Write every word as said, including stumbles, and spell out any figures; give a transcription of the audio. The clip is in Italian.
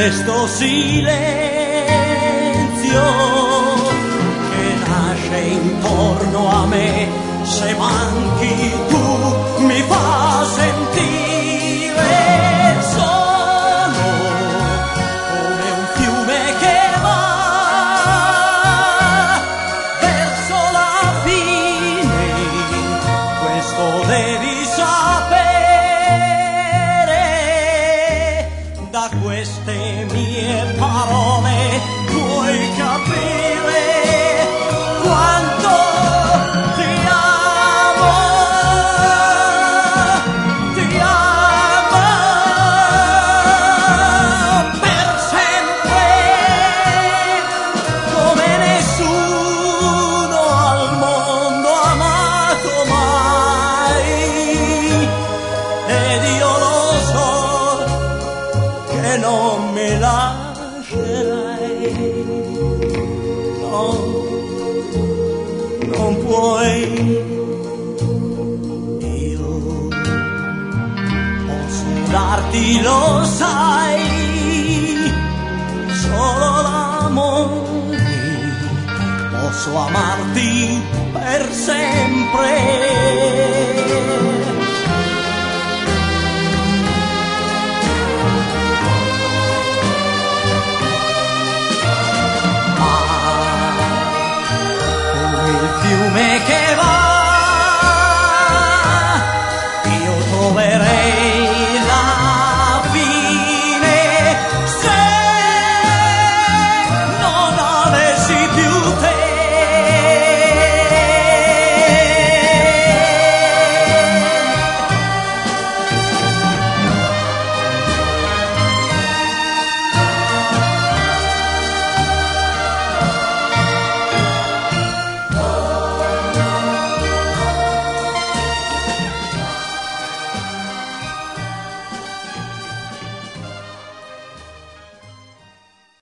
questo silenzio che nasce intorno a me, se manchi tu mi fa sentire solo come un fiume che va verso la fine. Questo devi sapere, da queste mie parole puoi capire quanto ti amo, ti amo per sempre, come nessuno al mondo ha amato mai. Ed io lo so che non mi lascerai, no, non puoi. Io posso darti, lo sai, solo l'amore, posso amarti per sempre.